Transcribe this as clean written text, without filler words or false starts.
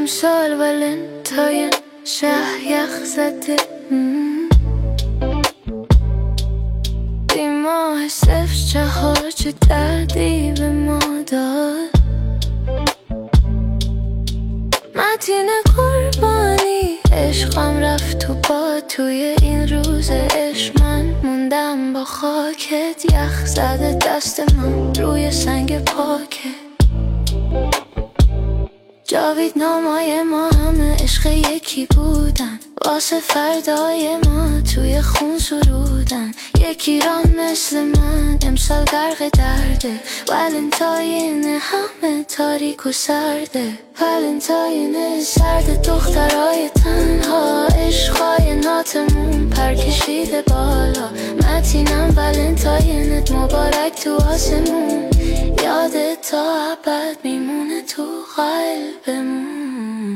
امسال ولنتاین شهر یخ زده این ماه صفر چهار چه دردی به ما داد متین قربانی عشقم رفت تو باد توی این روز عشق من موندم با خاکت یخ زده دست من روی سنگ پاکت جاوید نامای ما همه عشق یکی بودن واسه فردای ما توی خون سرودن یکی را مثل من امسال غرق درده ولنتاین همه تاریک و سرده ولنتاین سرد دخترای تنها عشقای ناتمون پر کشیده بالا متینم ولنتاینت مبارک تو آسمون یادت تا ابد میمونه تو قلبمون